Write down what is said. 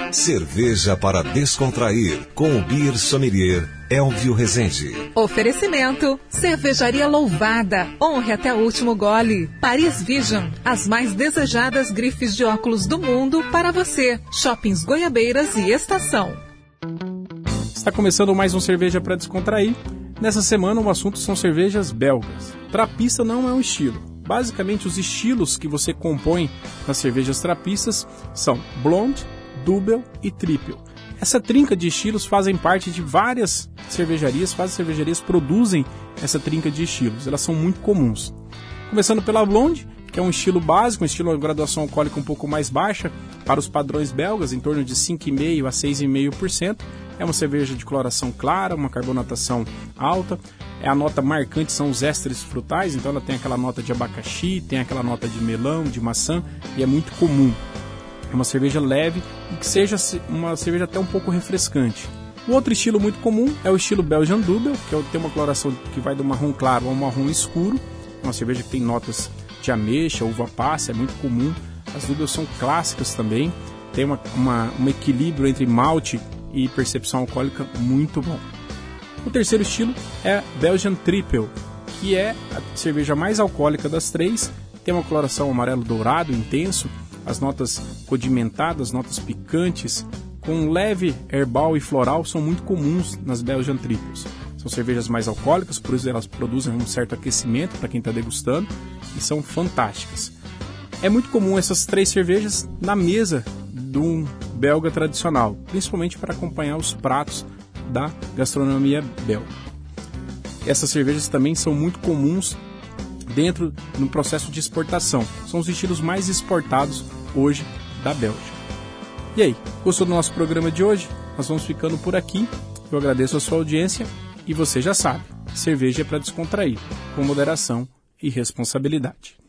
Cerveja para descontrair, com o Beer Sommelier Elvio Rezende. Oferecimento: Cervejaria Louvada. Honre até o último gole. Paris Vision, as mais desejadas grifes de óculos do mundo para você. Shoppings Goiabeiras e Estação. Está começando mais um Cerveja para Descontrair. Nessa semana o assunto são cervejas belgas. Trapista não é um estilo. Basicamente os estilos que você compõe nas cervejas trapistas são Blonde, Double e Triple. Essa trinca de estilos fazem parte de várias cervejarias produzem essa trinca de estilos. Elas são muito comuns. Começando pela Blonde, que é um estilo básico, um estilo de graduação alcoólica um pouco mais baixa, para os padrões belgas, em torno de 5,5% a 6,5%. É uma cerveja de coloração clara, uma carbonatação alta. A nota marcante são os ésteres frutais, então ela tem aquela nota de abacaxi, tem aquela nota de melão, de maçã, e é muito comum. É uma cerveja leve e que seja uma cerveja até um pouco refrescante. O outro estilo muito comum é o estilo Belgian Double, que tem uma coloração que vai do marrom claro ao marrom escuro. Uma cerveja que tem notas de ameixa, uva passa, é muito comum. As Doubles são clássicas também, tem um equilíbrio entre malte e percepção alcoólica muito bom. O terceiro estilo é Belgian Triple, que é a cerveja mais alcoólica das três, tem uma coloração amarelo dourado intenso, as notas condimentadas, notas picantes, com leve herbal e floral são muito comuns nas Belgian Triples. São cervejas mais alcoólicas, por isso elas produzem um certo aquecimento para quem está degustando e são fantásticas. É muito comum essas três cervejas na mesa de um belga tradicional, principalmente para acompanhar os pratos da gastronomia belga. Essas cervejas também são muito comuns dentro do processo de exportação. São os estilos mais exportados hoje da Bélgica. E aí, gostou do nosso programa de hoje? Nós vamos ficando por aqui. Eu agradeço a sua audiência e você já sabe, cerveja é para descontrair, com moderação e responsabilidade.